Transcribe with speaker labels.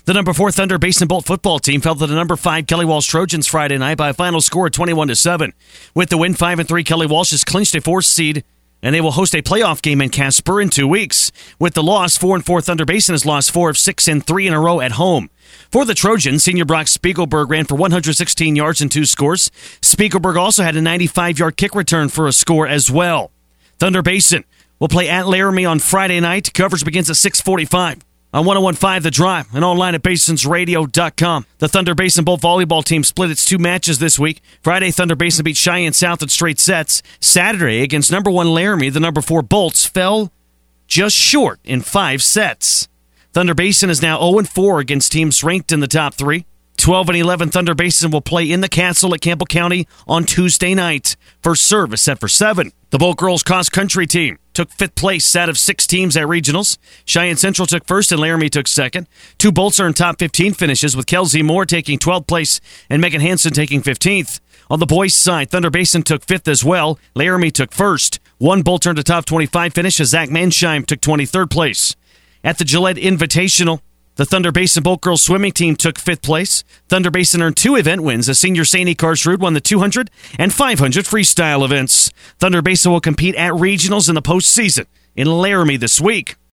Speaker 1: The number 4 Thunder Basin Bolt football team fell to the number 5 Kelly Walsh Trojans Friday night by a final score of 21-7. With the win, 5-3, Kelly Walsh has clinched a 4th seed, and they will host a playoff game in Casper in 2 weeks. With the loss, 4-4 Thunder Basin has lost 4 of 6 and 3 in a row at home. For the Trojans, senior Brock Spiegelberg ran for 116 yards and 2 scores. Spiegelberg also had a 95-yard kick return for a score as well. Thunder Basin will play at Laramie on Friday night. Coverage begins at 6:45. On 101.5 The Drive and online at BasonsRadio.com. The Thunder Basin Bolt volleyball team split its 2 matches this week. Friday, Thunder Basin beat Cheyenne South in straight sets. Saturday, against number 1 Laramie, the number 4 Bolts fell just short in 5 sets. Thunder Basin is now 0-4 against teams ranked in the top 3. 12-11 Thunder Basin will play in the Castle at Campbell County on Tuesday night. First serve is set for 7. The Bolt girls cross country team took 5th place out of 6 teams at regionals. Cheyenne Central took 1st and Laramie took 2nd. 2 Bolts are in top 15 finishes, with Kelsey Moore taking 12th place and Megan Hansen taking 15th. On the boys' side, Thunder Basin took 5th as well. Laramie took 1st. 1 Bolt earned a top 25 finish as Zach Mansheim took 23rd place. At the Gillette Invitational, the Thunder Basin Bolt girls swimming team took 5th place. Thunder Basin earned 2 event wins as senior Saini Karsrud won the 200 and 500 freestyle events. Thunder Basin will compete at regionals in the postseason in Laramie this week.